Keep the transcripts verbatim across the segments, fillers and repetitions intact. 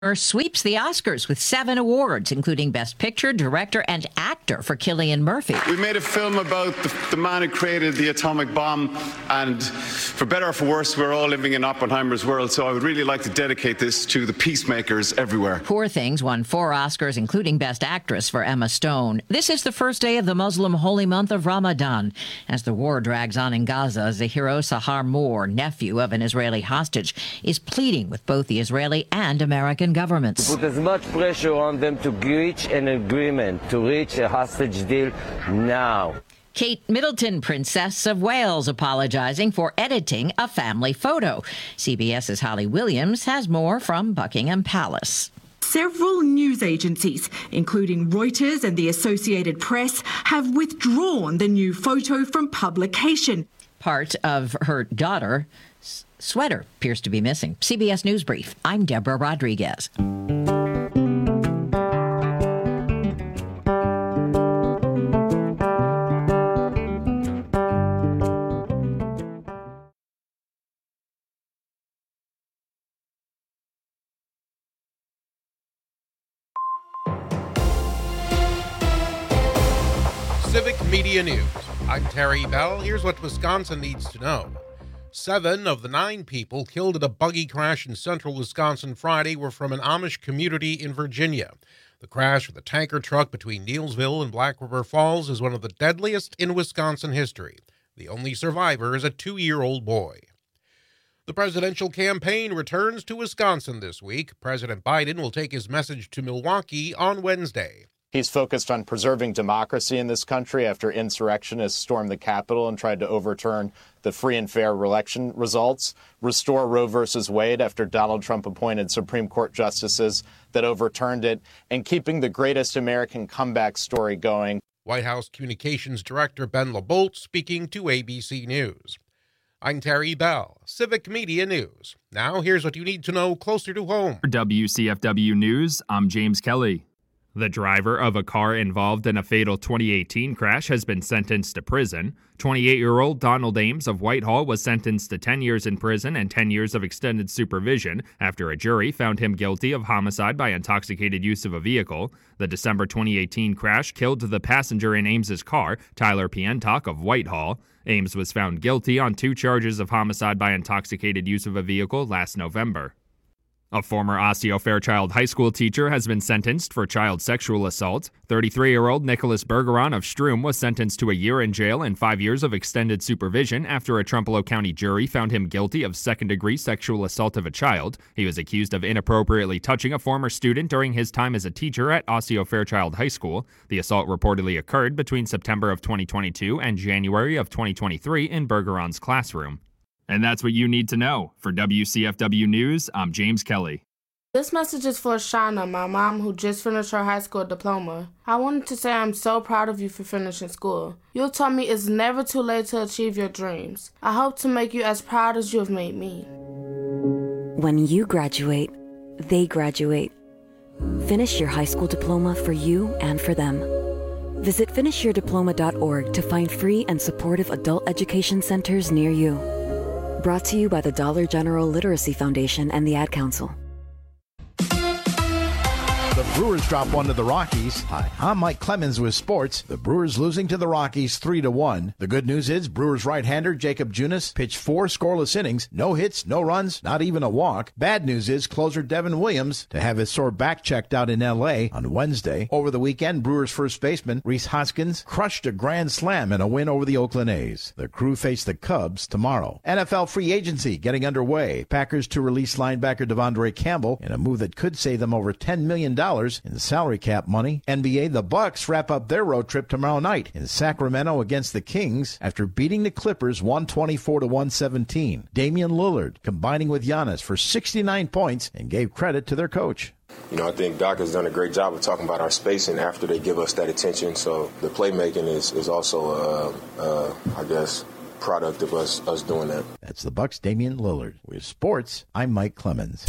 sweeps the Oscars with seven awards, including Best Picture, Director, and Actor for Cillian Murphy. We made a film about the, the man who created the atomic bomb, and for better or for worse, we're all living in Oppenheimer's world, so I would really like to dedicate this to the peacemakers everywhere. Poor Things won four Oscars, including Best Actress for Emma Stone. This is the first day of the Muslim holy month of Ramadan. As the war drags on in Gaza, Zahiro Sahar Moore, nephew of an Israeli hostage, is pleading with both the Israeli and American governments. To put as much pressure on them to reach an agreement, to reach a hostage deal now. Kate Middleton, Princess of Wales, apologizing for editing a family photo. CBS's Holly Williams has more from Buckingham Palace. Several news agencies, including Reuters and the Associated Press, have withdrawn the new photo from publication. Part of her daughter sweater appears to be missing. C B S News Brief. I'm Deborah Rodriguez. Civic Media News. I'm Terry Bell. Here's what Wisconsin needs to know. Seven of the nine people killed in a buggy crash in central Wisconsin Friday were from an Amish community in Virginia. The crash with a tanker truck between Neilsville and Black River Falls is one of the deadliest in Wisconsin history. The only survivor is a two-year-old boy. The presidential campaign returns to Wisconsin this week. President Biden will take his message to Milwaukee on Wednesday. He's focused on preserving democracy in this country after insurrectionists stormed the Capitol and tried to overturn the free and fair election results, restore Roe versus Wade after Donald Trump appointed Supreme Court justices that overturned it, and keeping the greatest American comeback story going. White House Communications Director Ben LaBolt speaking to A B C News. I'm Terry Bell, Civic Media News. Now here's what you need to know closer to home. For W C F W News, I'm James Kelly. The driver of a car involved in a fatal twenty eighteen crash has been sentenced to prison. twenty-eight-year-old Donald Ames of Whitehall was sentenced to ten years in prison and ten years of extended supervision after a jury found him guilty of homicide by intoxicated use of a vehicle. The December twenty eighteen crash killed the passenger in Ames's car, Tyler Pientok of Whitehall. Ames was found guilty on two charges of homicide by intoxicated use of a vehicle last November. A former Osseo Fairchild High School teacher has been sentenced for child sexual assault. thirty-three-year-old Nicholas Bergeron of Stroom was sentenced to a year in jail and five years of extended supervision after a Trumpelow County jury found him guilty of second-degree sexual assault of a child. He was accused of inappropriately touching a former student during his time as a teacher at Osseo Fairchild High School. The assault reportedly occurred between September of twenty twenty-two and January of twenty twenty-three in Bergeron's classroom. And that's what you need to know. For W C F W News, I'm James Kelly. This message is for Shauna, my mom, who just finished her high school diploma. I wanted to say I'm so proud of you for finishing school. You taught me it's never too late to achieve your dreams. I hope to make you as proud as you have made me. When you graduate, they graduate. Finish your high school diploma for you and for them. Visit finish your diploma dot org to find free and supportive adult education centers near you. Brought to you by the Dollar General Literacy Foundation and the Ad Council. The Brewers drop one to the Rockies. Hi, I'm Mike Clemens with sports. The Brewers losing to the Rockies three to one. The good news is Brewers right-hander Jacob Junis pitched four scoreless innings, no hits, no runs, not even a walk. Bad news is closer Devin Williams to have his sore back checked out in L A on Wednesday. Over the weekend, Brewers first baseman Rhys Hoskins crushed a grand slam in a win over the Oakland A's. The Crew face the Cubs tomorrow. N F L free agency getting underway. Packers to release linebacker Devondre Campbell in a move that could save them over ten million dollars in salary cap money. N B A, the Bucks wrap up their road trip tomorrow night in Sacramento against the Kings after beating the Clippers one twenty-four to one seventeen. Damian Lillard combining with Giannis for sixty-nine points and gave credit to their coach. You know, I think Doc has done a great job of talking about our spacing after they give us that attention. So the playmaking is, is also, uh, uh, I guess, product of us, us doing that. That's the Bucks' Damian Lillard. With sports, I'm Mike Clemens.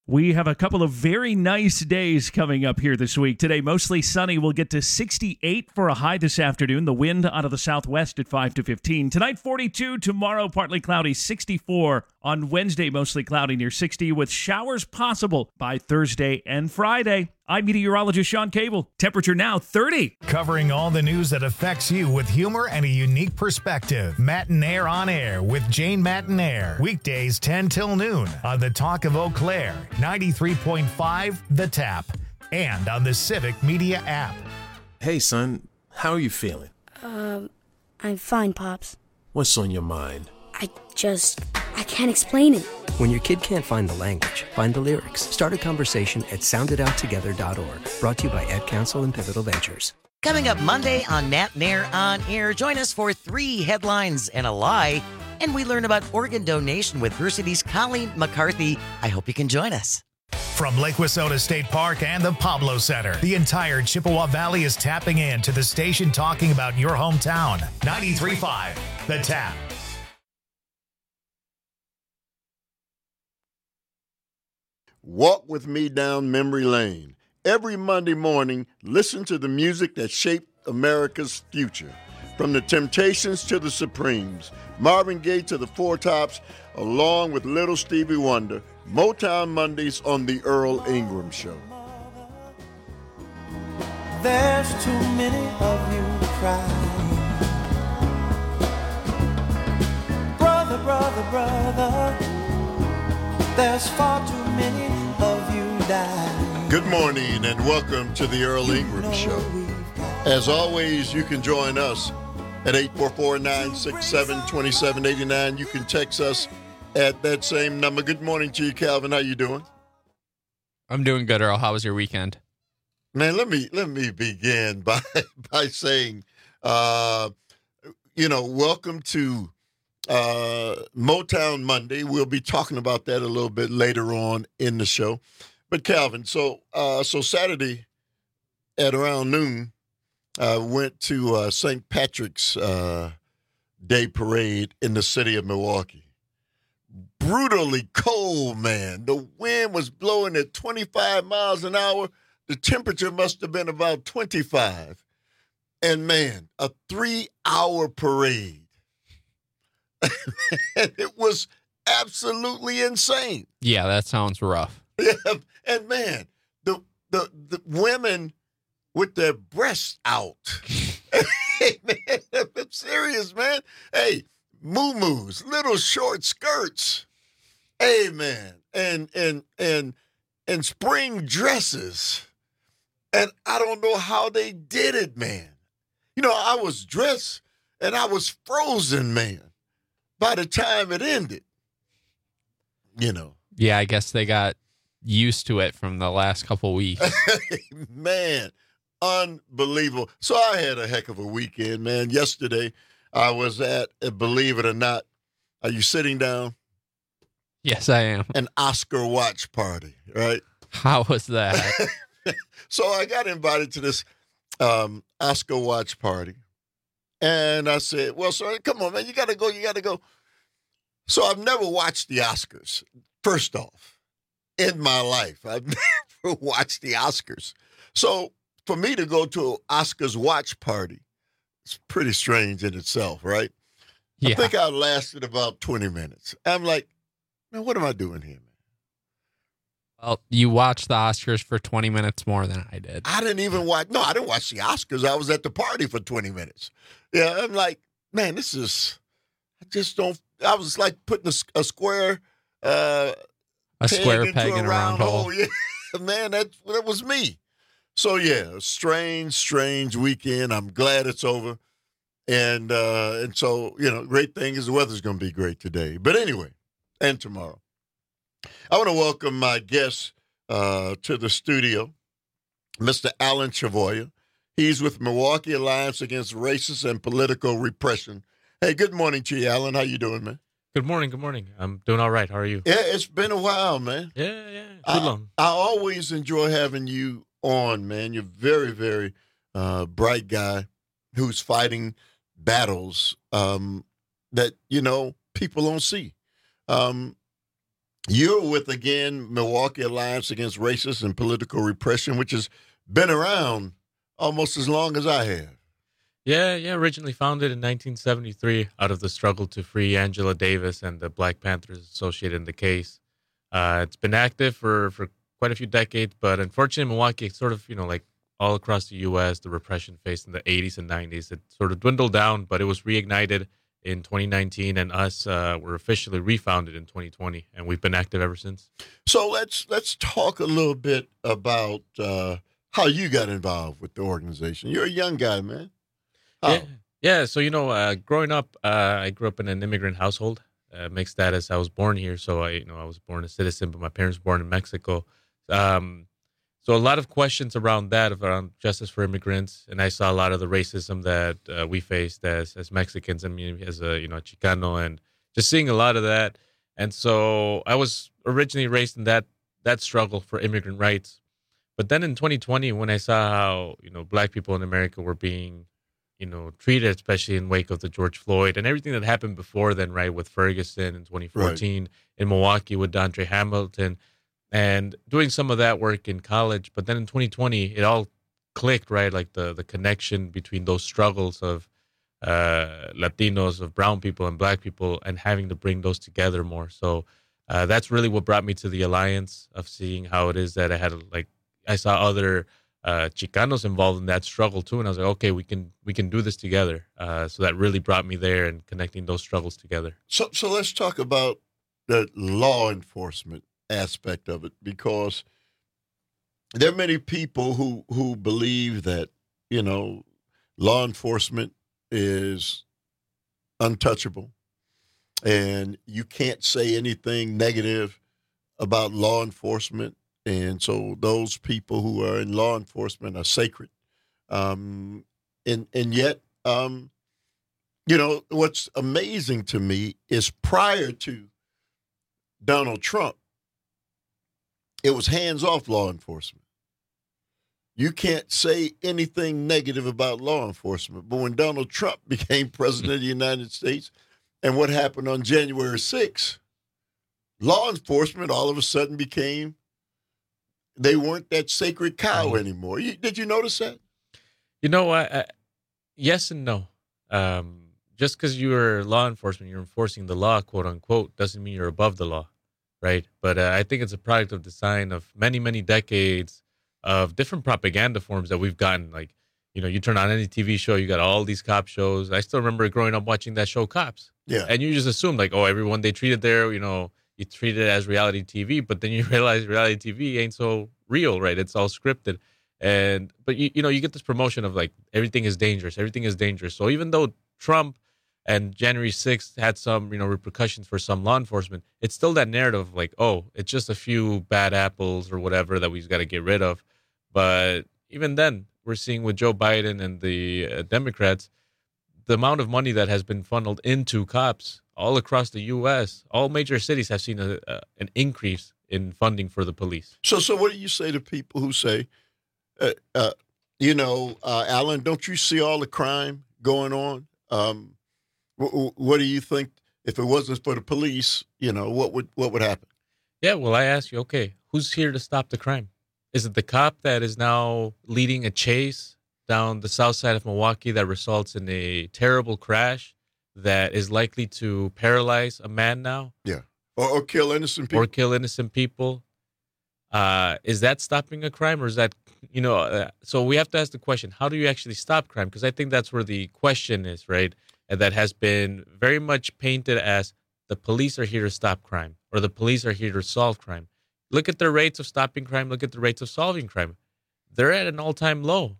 We have a couple of very nice days coming up here this week. Today, mostly sunny. We'll get to sixty-eight for a high this afternoon. The wind out of the southwest at five to fifteen. Tonight, forty-two. Tomorrow, partly cloudy, sixty-four. On Wednesday, mostly cloudy near sixty, with showers possible by Thursday and Friday. I'm meteorologist Sean Cable. Temperature now thirty. Covering all the news that affects you with humor and a unique perspective. Matinaire on Air with Jane Matinaire. Weekdays ten till noon on the Talk of Eau Claire, ninety-three point five The Tap, and on the Civic Media app. Hey, son, how are you feeling? Um, I'm fine, Pops. What's on your mind? I just, I can't explain it. When your kid can't find the language, find the lyrics. Start a conversation at sound it out together dot org. Brought to you by Ed Council and Pivotal Ventures. Coming up Monday on Matinaire on Air, join us for three headlines and a lie. And we learn about organ donation with Versity's Colleen McCarthy. I hope you can join us. From Lake Wissota State Park and the Pablo Center, the entire Chippewa Valley is tapping in to the station talking about your hometown. ninety-three point five The Tap. Walk with me down memory lane. Every Monday morning, listen to the music that shaped America's future. From the Temptations to the Supremes, Marvin Gaye to the Four Tops, along with Little Stevie Wonder, Motown Mondays on the Earl Ingram Show. There's too many of you crying. Brother, brother, brother, there's far too many of you dying. Good morning and welcome to the Earl Ingram Show. As always, you can join us at eight four four, nine six seven, two seven eight nine. You can text us at that same number. Good morning to you, Calvin. How you doing? I'm doing good, Earl. How was your weekend? Man, let me let me begin by by saying, uh, you know, welcome to uh, Motown Monday. We'll be talking about that a little bit later on in the show. But Calvin, so uh, so Saturday at around noon, I uh, went to uh, Saint Patrick's uh, Day Parade in the city of Milwaukee. Brutally cold, man. The wind was blowing at twenty-five miles an hour. The temperature must have been about twenty-five. And, man, a three-hour parade. And it was absolutely insane. Yeah, that sounds rough. Yeah, and, man, the the the women with their breasts out. Hey, man, I'm serious, man. Hey, moo-moos, little short skirts. Hey, man, and and and and spring dresses. And I don't know how they did it, man. You know, I was dressed and I was frozen, man, by the time it ended. You know. Yeah, I guess they got used to it from the last couple weeks. Man, unbelievable. So I had a heck of a weekend, man. Yesterday, I was at, believe it or not, are you sitting down? Yes, I am. An Oscar watch party, right? How was that? So I got invited to this um, Oscar watch party. And I said, well, sir, come on, man, you got to go, you got to go. So I've never watched the Oscars, first off, in my life. I've never watched the Oscars. So for me to go to an Oscars watch party, it's pretty strange in itself, right? Yeah. I think I lasted about twenty minutes. I'm like, man, what am I doing here, man? Well, you watched the Oscars for twenty minutes more than I did. I didn't even watch. No, I didn't watch the Oscars. I was at the party for twenty minutes. Yeah, I'm like, man, this is, I just don't, I was like putting a, a square, uh, a square peg in a round hole. hole. Yeah, man, that, that was me. So, yeah, strange, strange weekend. I'm glad it's over. And, uh, and so, you know, great thing is the weather's going to be great today. But anyway, and tomorrow. I want to welcome my guest uh, to the studio, Mister Alan Chavoya. He's with Milwaukee Alliance Against Racist and Political Repression. Hey, good morning to you, Alan. How you doing, man? Good morning, good morning. I'm doing all right. How are you? Yeah, it's been a while, man. Yeah, yeah, too I, long. I always enjoy having you on, man. You're a very, very uh, bright guy who's fighting battles um, that, you know, people don't see. Um You're with, again, Milwaukee Alliance Against Racist and Political Repression, which has been around almost as long as I have. Yeah, yeah. Originally founded in nineteen seventy-three out of the struggle to free Angela Davis and the Black Panthers associated in the case. Uh, it's been active for, for quite a few decades, but unfortunately, Milwaukee, it's sort of, you know, like all across the U S, the repression faced in the eighties and nineties, it sort of dwindled down, but it was reignited in twenty nineteen, and us uh, were officially refounded in twenty twenty, and we've been active ever since. So let's let's talk a little bit about uh, how you got involved with the organization. You're a young guy, man. How? Yeah, yeah. So you know, uh, growing up, uh, I grew up in an immigrant household, uh, mixed status. I was born here, so I, you know, I was born a citizen, but my parents were born in Mexico. Um, so a lot of questions around that, around justice for immigrants, and I saw a lot of the racism that uh, we faced as as Mexicans. I mean, as a you know Chicano, and just seeing a lot of that. And so I was originally raised in that that struggle for immigrant rights. But then in twenty twenty, when I saw how you know Black people in America were being you know treated, especially in wake of the George Floyd and everything that happened before then, right, with Ferguson in twenty fourteen, right, in Milwaukee with Dondre Hamilton, and doing some of that work in college. But then in twenty twenty, it all clicked, right? Like the, the connection between those struggles of uh, Latinos, of brown people and Black people, and having to bring those together more. So uh, that's really what brought me to the Alliance, of seeing how it is that I had, like, I saw other uh, Chicanos involved in that struggle too. And I was like, okay, we can, we can do this together. Uh, so that really brought me there, and connecting those struggles together. So, so let's talk about the law enforcement aspect of it, because there are many people who who believe that you know law enforcement is untouchable, and you can't say anything negative about law enforcement, and so those people who are in law enforcement are sacred, um, and and yet um, you know what's amazing to me is prior to Donald Trump, it was hands-off law enforcement. You can't say anything negative about law enforcement. But when Donald Trump became president of the United States, and what happened on January sixth, law enforcement all of a sudden became, they weren't that sacred cow anymore. You, did you notice that? You know, I, I, yes and no. Um, just because you're law enforcement, you're enforcing the law, quote unquote, doesn't mean you're above the law. Right. But uh, I think it's a product of design of many, many decades of different propaganda forms that we've gotten. Like, you know, you turn on any T V show, you got all these cop shows. I still remember growing up watching that show, Cops. Yeah. And you just assume, like, oh, everyone they treated there, you know, you treat it as reality T V. But then you realize reality T V ain't so real, right? It's all scripted. And but, you, you know, you get this promotion of, like, everything is dangerous. Everything is dangerous. So even though Trump and January sixth had some, you know, repercussions for some law enforcement, it's still that narrative of like, oh, it's just a few bad apples or whatever that we've got to get rid of. But even then, we're seeing with Joe Biden and the uh, Democrats, the amount of money that has been funneled into cops all across the U S, all major cities have seen a, a, an increase in funding for the police. So, so what do you say to people who say, uh, uh, you know, uh, Alan, don't you see all the crime going on? Um, What do you think, if it wasn't for the police, you know, what would what would happen? Yeah, well, I ask you, okay, who's here to stop the crime? Is it the cop that is now leading a chase down the south side of Milwaukee that results in a terrible crash that is likely to paralyze a man now? Yeah, or, or kill innocent people. Or kill innocent people. Uh, is that stopping a crime, or is that, you know, uh, so we have to ask the question, how do you actually stop crime? Because I think that's where the question is, right? And that has been very much painted as the police are here to stop crime, or the police are here to solve crime. Look at the rates of stopping crime. Look at the rates of solving crime. They're at an all-time low.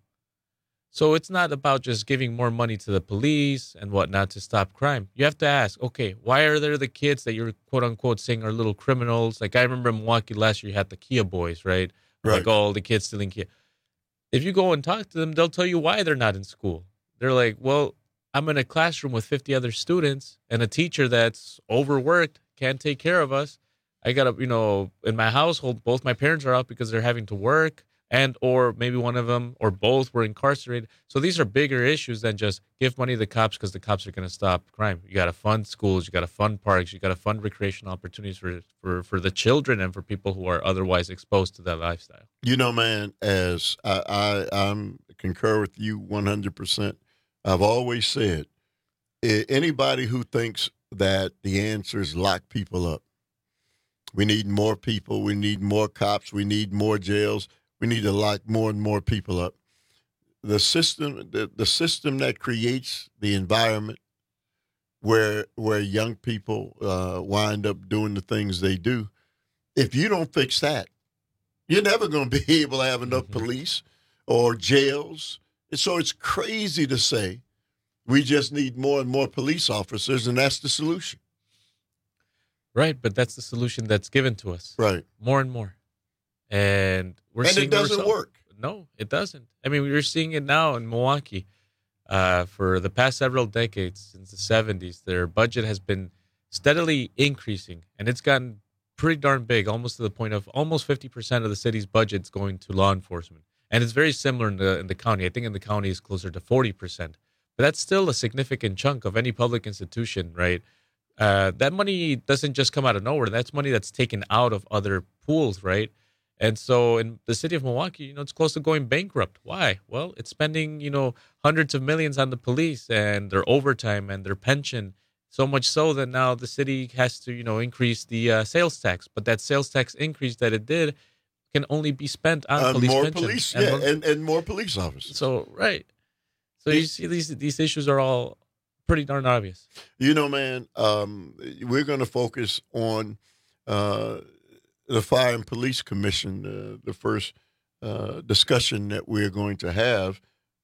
So it's not about just giving more money to the police and whatnot to stop crime. You have to ask, okay, why are there the kids that you're quote-unquote saying are little criminals? Like I remember in Milwaukee last year, you had the Kia boys, right? Right. Like all the kids stealing Kia. If you go and talk to them, they'll tell you why they're not in school. They're like, well, I'm in a classroom with fifty other students and a teacher that's overworked, can't take care of us. I got to, you know, in my household, both my parents are out because they're having to work. and or maybe one of them or both were incarcerated. So these are bigger issues than just give money to the cops because the cops are going to stop crime. You got to fund schools, you got to fund parks, you got to fund recreational opportunities for, for, for the children and for people who are otherwise exposed to that lifestyle. You know, man, as I, I I'm concur with you one hundred percent. I've always said, anybody who thinks that the answer is lock people up. We need more people. We need more cops. We need more jails. We need to lock more and more people up. The system, the, the system that creates the environment where where young people uh, wind up doing the things they do, if you don't fix that, you're never going to be able to have enough mm-hmm. police or jails. And so it's crazy to say we just need more and more police officers, and that's the solution. Right, but that's the solution that's given to us. Right. More and more. And we're and seeing it doesn't work. No, it doesn't. I mean, we're seeing it now in Milwaukee. Uh, for the past several decades, since the seventies, their budget has been steadily increasing, and it's gotten pretty darn big, almost to the point of almost fifty percent of the city's budget's going to law enforcement. And it's very similar in the in the county. I think in the county is closer to forty percent. But that's still a significant chunk of any public institution, right? Uh, that money doesn't just come out of nowhere. That's money that's taken out of other pools, right? And so in the city of Milwaukee, you know, it's close to going bankrupt. Why? Well, it's spending, you know, hundreds of millions on the police and their overtime and their pension, so much so that now the city has to, you know, increase the uh, sales tax. But that sales tax increase that it did can only be spent on uh, police more pension. police, and yeah, more, and, and more police officers. So, right. So you see these these issues are all pretty darn obvious. You know, man, um, we're going to focus on uh, the Fire and Police Commission, uh, the first uh, discussion that we're going to have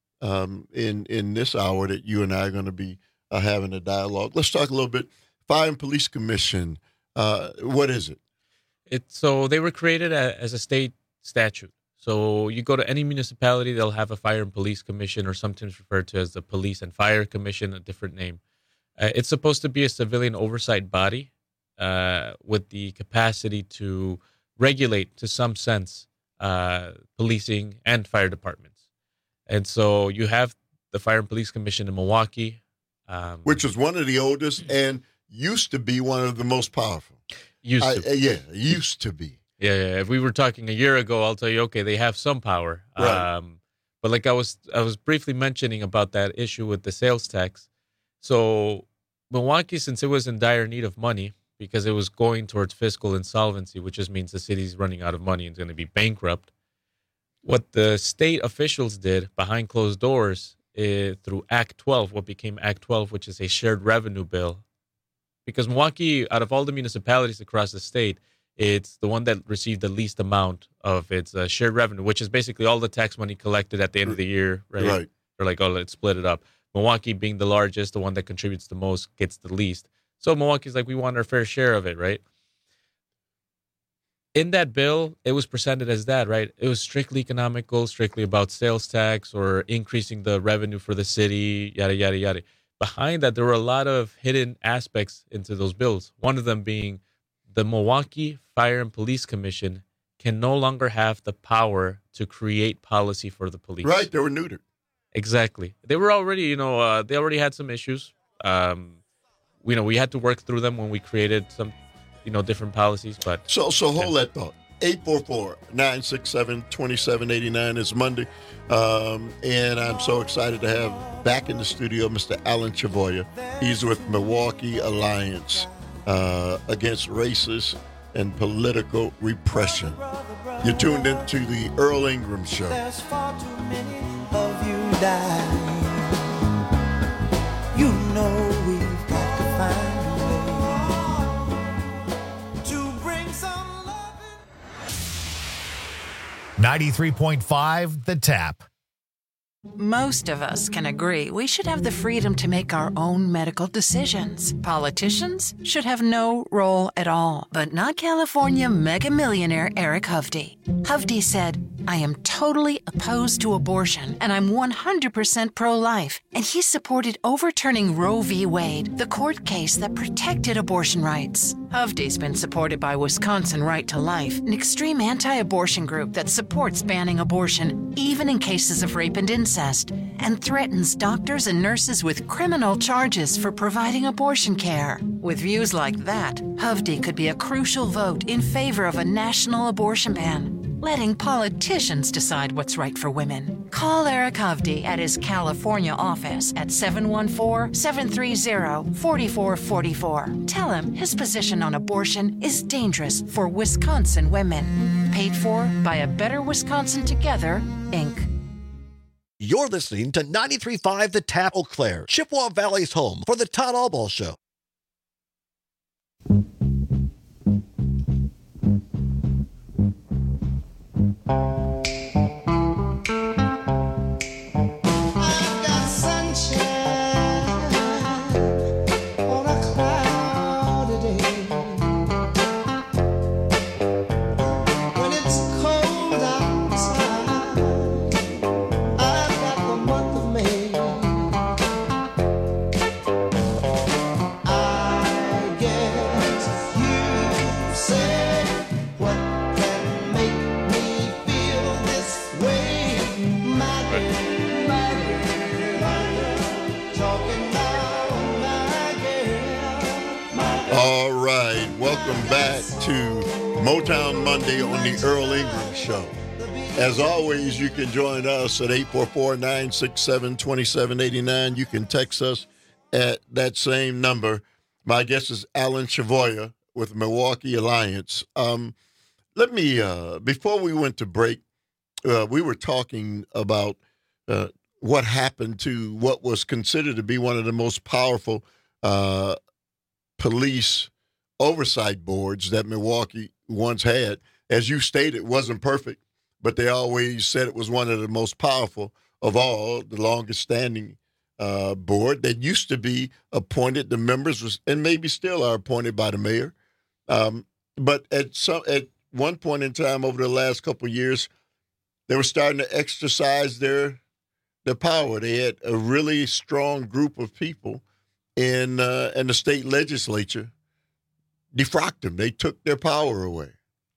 um, in, in this hour that you and I are going to be uh, having a dialogue. Let's talk a little bit. Fire and Police Commission, uh, what is it? It, so they were created a, as a state statute. So you go to any municipality, they'll have a fire and police commission, or sometimes referred to as the police and fire commission, a different name. Uh, it's supposed to be a civilian oversight body uh, with the capacity to regulate, to some sense, uh, policing and fire departments. And so you have the Fire and Police Commission in Milwaukee. Um, Which is one of the oldest and used to be one of the most powerful. Used to. I, yeah, used to be. Yeah, yeah, if we were talking a year ago, I'll tell you, okay, they have some power. Right. Um, but like I was, I was briefly mentioning about that issue with the sales tax. So Milwaukee, since it was in dire need of money because it was going towards fiscal insolvency, which just means the city's running out of money and is going to be bankrupt. What the state officials did behind closed doors is, through Act twelve, what became Act twelve, which is a shared revenue bill, because Milwaukee, out of all the municipalities across the state, it's the one that received the least amount of its uh, shared revenue, which is basically all the tax money collected at the end of the year, right? Right. Or like, oh, let's split it up. Milwaukee, being the largest, the one that contributes the most, gets the least. So Milwaukee's like, we want our fair share of it, right? In that bill, it was presented as that, right? It was strictly economical, strictly about sales tax or increasing the revenue for the city, yada, yada, yada. Behind that, there were a lot of hidden aspects into those bills. One of them being the Milwaukee Fire and Police Commission can no longer have the power to create policy for the police. Right, they were neutered. Exactly. They were already, you know, uh, they already had some issues. Um, you know, we had to work through them when we created some, you know, different policies. But so, so hold yeah. that thought. eight four four, nine six seven, two seven eight nine is Monday. Um, and I'm so excited to have back in the studio Mister Alan Chavoya. He's with Milwaukee Alliance uh, Against Racist and Political Repression. You're tuned into the Earl Ingram Show. There's far too many of you dying. You know we've got to find a way to bring some love in. ninety-three point five The Tap. Most of us can agree we should have the freedom to make our own medical decisions. Politicians should have no role at all, but not California mega millionaire Eric Hovde. Hovde said, I am totally opposed to abortion, and I'm one hundred percent pro-life. And he supported overturning Roe v. Wade, the court case that protected abortion rights. Hovde's been supported by Wisconsin Right to Life, an extreme anti-abortion group that supports banning abortion, even in cases of rape and incest, and threatens doctors and nurses with criminal charges for providing abortion care. With views like that, Hovde could be a crucial vote in favor of a national abortion ban, letting politicians decide what's right for women. Call Eric Hovde at his California office at seven one four, seven three zero, four four four four. Tell him his position on abortion is dangerous for Wisconsin women. Paid for by A Better Wisconsin Together, Incorporated. You're listening to ninety-three point five The Tap, Eau Claire, Chippewa Valley's home for the Todd Albaugh Show. All right, welcome back to Motown Monday on the Earl Ingram Show. As always, you can join us at eight four four, nine six seven, two seven eight nine. You can text us at that same number. My guest is Alan Chavoya with Milwaukee Alliance. Um, let me, uh, before we went to break, uh, we were talking about uh, what happened to what was considered to be one of the most powerful uh police oversight boards that Milwaukee once had. As you stated, it wasn't perfect, but they always said it was one of the most powerful of all, the longest standing uh, board that used to be appointed. The members was, and maybe still are appointed by the mayor. Um, but at some at one point in time over the last couple of years, they were starting to exercise their their power. They had a really strong group of people in uh, in the state legislature defrocked them. They took their power away.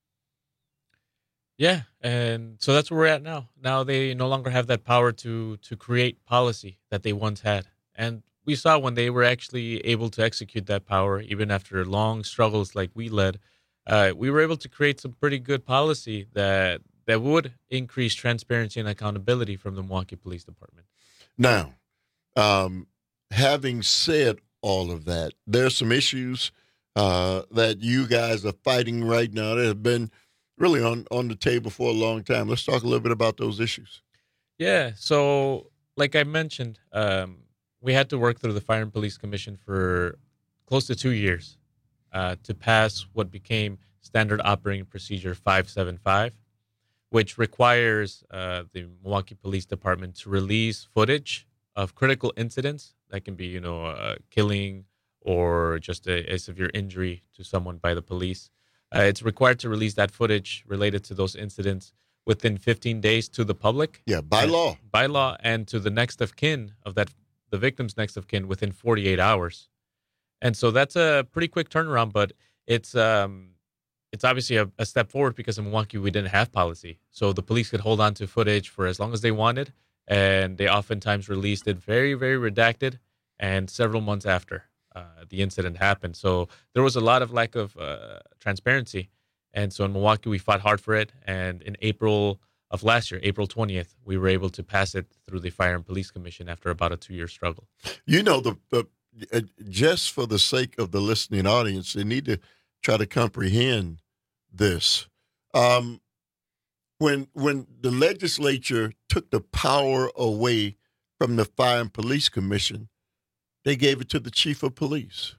Yeah, and so that's where we're at now. Now they no longer have that power to to create policy that they once had. And we saw when they were actually able to execute that power, even after long struggles like we led, uh, we were able to create some pretty good policy that that would increase transparency and accountability from the Milwaukee Police Department. Now, um, having said all of that, there's some issues uh, that you guys are fighting right now that have been really on, on the table for a long time. Let's talk a little bit about those issues. Yeah, so like I mentioned, um, we had to work through the Fire and Police Commission for close to two years uh, to pass what became Standard Operating Procedure five seven five, which requires uh, the Milwaukee Police Department to release footage of critical incidents that can be, you know, uh, killing or just a, a severe injury to someone by the police. Uh, it's required to release that footage related to those incidents within fifteen days to the public. Yeah, by and, law. By law, and to the next of kin of that, the victim's next of kin within forty-eight hours. And so that's a pretty quick turnaround, but it's um, it's obviously a, a step forward because in Milwaukee we didn't have policy. So the police could hold on to footage for as long as they wanted, and they oftentimes released it very, very redacted and several months after uh, the incident happened. So there was a lot of lack of uh, transparency. And so in Milwaukee, we fought hard for it. And in April of last year, April twentieth, we were able to pass it through the Fire and Police Commission after about a two-year struggle. You know, the, the uh, just for the sake of the listening audience, they need to try to comprehend this. Um, when when the legislature took the power away from the Fire and Police Commission, they gave it to the chief of police.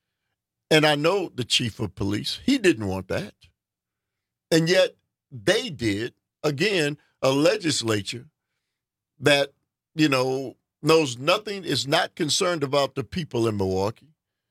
And I know the chief of police, he didn't want that. And yet they did. Again, a legislature that, you know, knows nothing, is not concerned about the people in Milwaukee,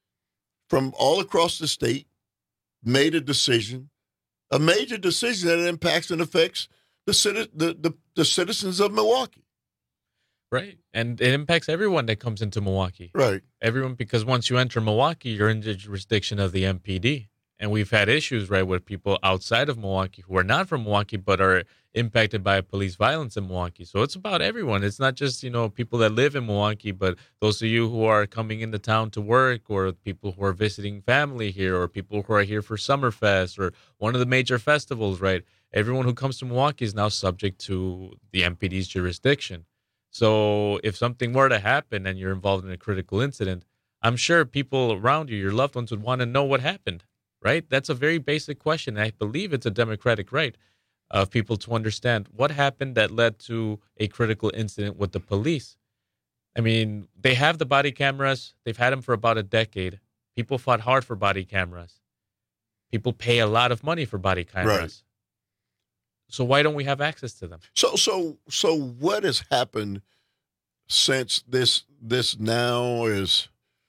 from all across the state, made a decision, a major decision that impacts and affects the, citi- the, the, the citizens of Milwaukee. Right. And it impacts everyone that comes into Milwaukee. Right. Everyone, because once you enter Milwaukee, you're in the jurisdiction of the M P D. And we've had issues, right, with people outside of Milwaukee who are not from Milwaukee but are impacted by police violence in Milwaukee. So it's about everyone. It's not just, you know, people that live in Milwaukee, but those of you who are coming into town to work, or people who are visiting family here, or people who are here for Summerfest or one of the major festivals, right? Everyone who comes to Milwaukee is now subject to the M P D's jurisdiction. So if something were to happen and you're involved in a critical incident, I'm sure people around you, your loved ones, would want to know what happened. Right? That's a very basic question. I believe it's a democratic right of people to understand what happened that led to a critical incident with the police. I mean, they have the body cameras. They've had them for about a decade. People fought hard for body cameras. People pay a lot of money for body cameras. Right. So why don't we have access to them? So, so, so, what has happened since this this now is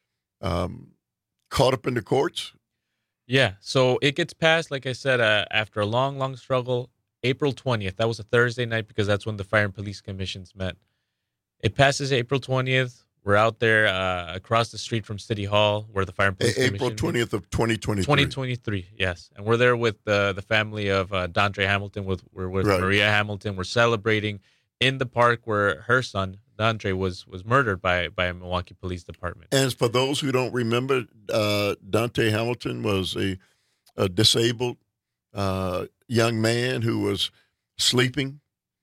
um, caught up in the courts? Yeah, so it gets passed, like I said, uh, after a long, long struggle, April twentieth. That was a Thursday night because that's when the Fire and Police Commissions met. It passes April twentieth. We're out there uh, across the street from City Hall where the Fire and Police April Commission twentieth of twenty twenty-three. twenty twenty-three, yes. And we're there with the, the family of uh, Dondre Hamilton. With, we're with right. Maria Hamilton. We're celebrating in the park where her son, Dondre, was was murdered by, by a Milwaukee Police Department. And for those who don't remember, uh, Dante Hamilton was a, a disabled uh, young man who was sleeping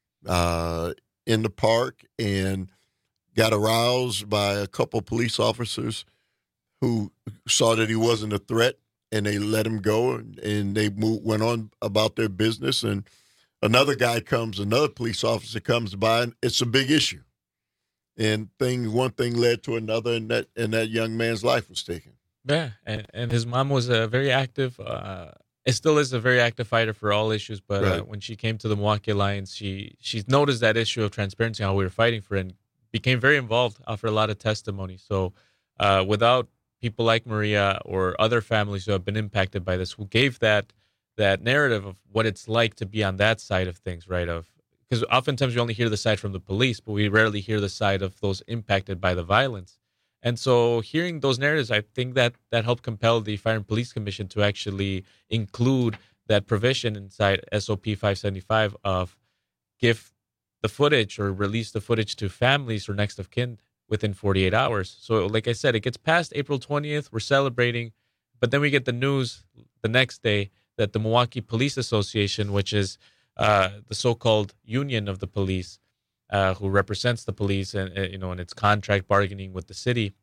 uh, in the park and got aroused by a couple police officers who saw that he wasn't a threat, and they let him go, and, and they moved, went on about their business. And another guy comes, another police officer comes by, and it's a big issue. And thing, one thing led to another, and that and that young man's life was taken. Yeah, and, and his mom was a very active, uh, it still is a very active fighter for all issues, but right. uh, when she came to the Milwaukee Alliance, she, she noticed that issue of transparency, how we were fighting for it, and became very involved, offered a lot of testimony. So uh, without people like Maria or other families who have been impacted by this, who gave that that narrative of what it's like to be on that side of things, right? Of because oftentimes we only hear the side from the police, but we rarely hear the side of those impacted by the violence. And so hearing those narratives, I think that that helped compel the Fire and Police Commission to actually include that provision inside S O P five seventy-five of give the footage or release the footage to families or next of kin within forty-eight hours. So like I said, it gets past April twentieth. We're celebrating, but then we get the news the next day that the Milwaukee Police Association, which is uh, the so-called union of the police, uh, who represents the police and uh, you know in its contract bargaining with the city,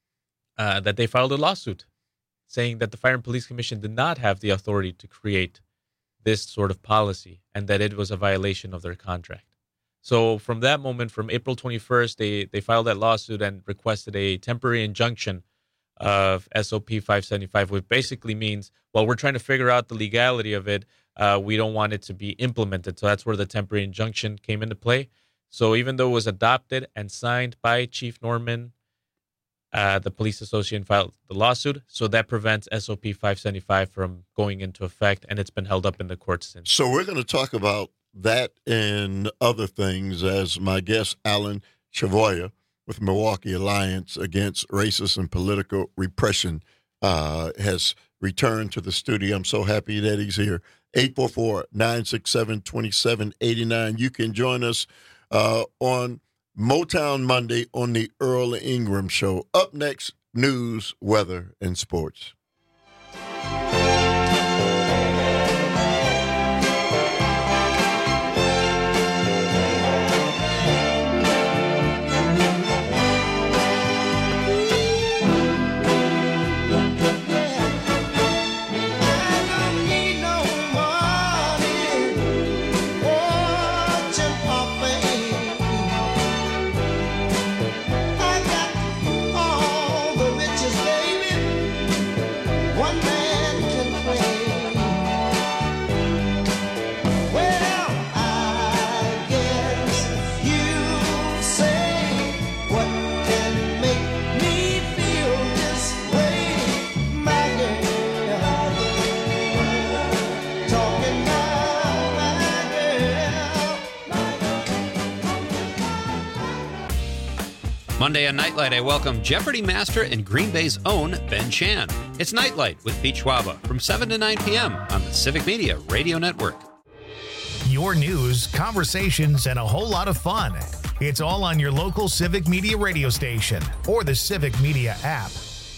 uh, that they filed a lawsuit saying that the Fire and Police Commission did not have the authority to create this sort of policy and that it was a violation of their contract. So from that moment, from April twenty-first, they, they filed that lawsuit and requested a temporary injunction of S O P five seventy-five, which basically means, well, we're trying to figure out the legality of it. Uh, we don't want it to be implemented. So that's where the temporary injunction came into play. So even though it was adopted and signed by Chief Norman, uh, the police association filed the lawsuit. So that prevents S O P five seventy-five from going into effect, and it's been held up in the courts since. So we're going to talk about that and other things as my guest, Alan Chavoya, with Milwaukee Alliance Against Racist and Political Repression, uh, has returned to the studio. I'm so happy that he's here. eight four four, nine six seven, two seven eight nine. You can join us uh, on Motown Monday on the Earl Ingram Show. Up next, news, weather, and sports. Monday on Nightlight, I welcome Jeopardy master and Green Bay's own Ben Chan. It's Nightlight with Pete Schwaba from seven to nine p.m. on the Civic Media Radio Network. Your news, conversations, and a whole lot of fun. It's all on your local Civic Media radio station or the Civic Media app.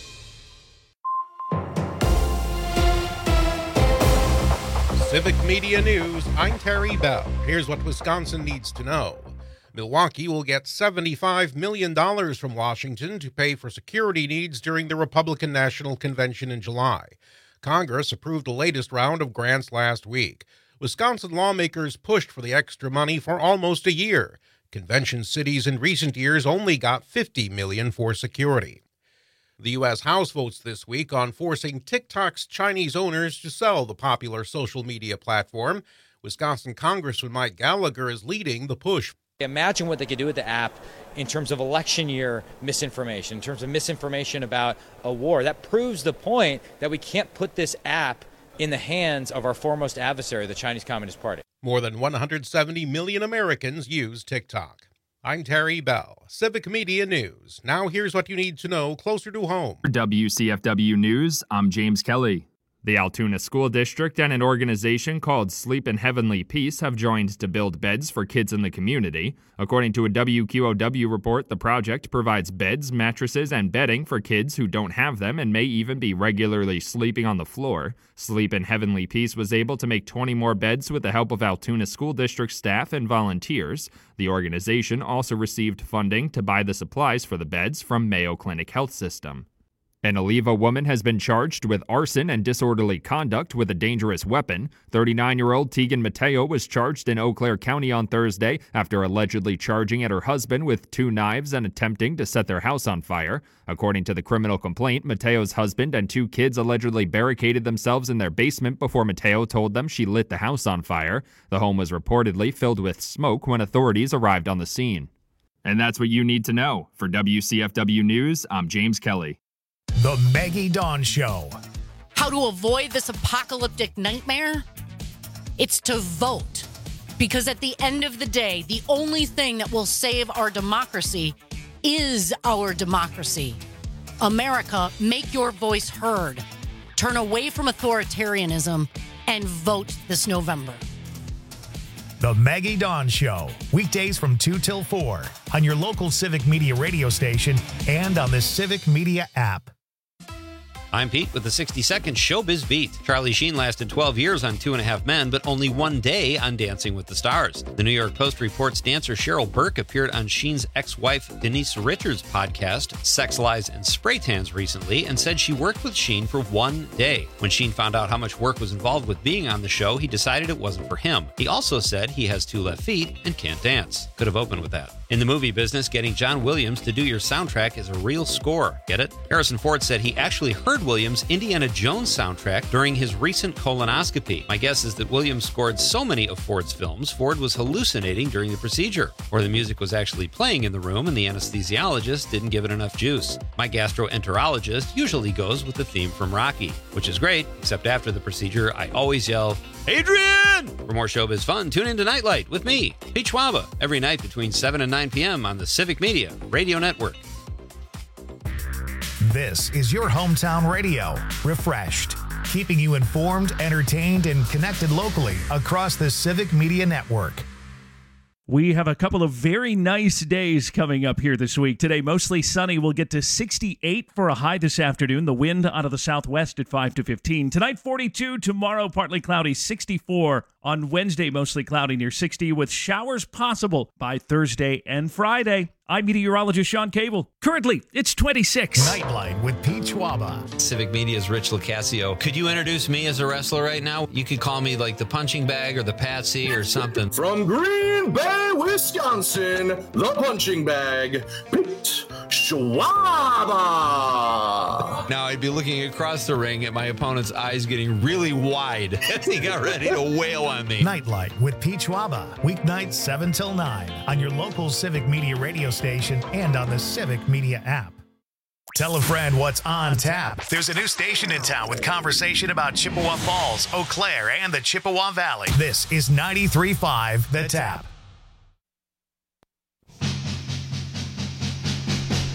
Civic Media News, I'm Terry Bell. Here's what Wisconsin needs to know. Milwaukee will get seventy-five million dollars from Washington to pay for security needs during the Republican National Convention in July. Congress approved the latest round of grants last week. Wisconsin lawmakers pushed for the extra money for almost a year. Convention cities in recent years only got fifty million dollars for security. The U S House votes this week on forcing TikTok's Chinese owners to sell the popular social media platform. Wisconsin Congressman Mike Gallagher is leading the push. Imagine what they could do with the app in terms of election year misinformation, in terms of misinformation about a war. That proves the point that we can't put this app in the hands of our foremost adversary, the Chinese Communist Party. More than one hundred seventy million Americans use TikTok. I'm Terry Bell, Civic Media News. Now here's what you need to know closer to home. For W C F W News, I'm James Kelly. The Altoona School District and an organization called Sleep in Heavenly Peace have joined to build beds for kids in the community. According to a W Q O W report, the project provides beds, mattresses, and bedding for kids who don't have them and may even be regularly sleeping on the floor. Sleep in Heavenly Peace was able to make twenty more beds with the help of Altoona School District staff and volunteers. The organization also received funding to buy the supplies for the beds from Mayo Clinic Health System. An Oliva woman has been charged with arson and disorderly conduct with a dangerous weapon. thirty-nine-year-old Tegan Mateo was charged in Eau Claire County on Thursday after allegedly charging at her husband with two knives and attempting to set their house on fire. According to the criminal complaint, Mateo's husband and two kids allegedly barricaded themselves in their basement before Mateo told them she lit the house on fire. The home was reportedly filled with smoke when authorities arrived on the scene. And that's what you need to know. For W C F W News, I'm James Kelly. The Maggie Dawn Show. How to avoid this apocalyptic nightmare? It's to vote. Because at the end of the day, the only thing that will save our democracy is our democracy. America, make your voice heard. Turn away from authoritarianism and vote this November. The Maggie Dawn Show. Weekdays from two till four on your local Civic Media radio station and on the Civic Media app. I'm Pete with the sixty-second Showbiz Beat. Charlie Sheen lasted twelve years on Two and a Half Men, but only one day on Dancing with the Stars. The New York Post reports dancer Cheryl Burke appeared on Sheen's ex-wife Denise Richards' podcast, Sex, Lies, and Spray Tans recently, and said she worked with Sheen for one day. When Sheen found out how much work was involved with being on the show, he decided it wasn't for him. He also said he has two left feet and can't dance. Could have opened with that. In the movie business, getting John Williams to do your soundtrack is a real score. Get it? Harrison Ford said he actually heard Williams' Indiana Jones soundtrack during his recent colonoscopy. My guess is that Williams scored so many of Ford's films, Ford was hallucinating during the procedure. Or the music was actually playing in the room and the anesthesiologist didn't give it enough juice. My gastroenterologist usually goes with the theme from Rocky, which is great, except after the procedure, I always yell, Adrian! For more showbiz fun, tune in to Nightlight with me, Pete Schwaba, every night between seven and nine p.m. on the Civic Media Radio Network. This is your hometown radio, refreshed, keeping you informed, entertained, and connected locally across the Civic Media Network. We have a couple of very nice days coming up here this week. Today, mostly sunny. We'll get to sixty-eight for a high this afternoon. The wind out of the southwest at five to fifteen. Tonight, forty-two. Tomorrow, partly cloudy, sixty-four. On Wednesday, mostly cloudy near sixty, with showers possible by Thursday and Friday. I'm meteorologist Sean Cable. Currently, it's twenty-six. Nightlight with Pete Schwaba. Civic Media's Rich Locascio. Could you introduce me as a wrestler right now? You could call me like the punching bag or the Patsy or something. From Green Bay, Wisconsin, the punching bag, Pete Schwaba. Now, I'd be looking across the ring at my opponent's eyes getting really wide as he got ready to wail on me. Nightlight with Pete Schwaba. Weeknights seven till nine on your local Civic Media radio station and on the Civic Media app. Tell a friend what's on tap. There's a new station in town with conversation about Chippewa Falls, Eau Claire, and the Chippewa Valley. This is ninety-three point five The Tap.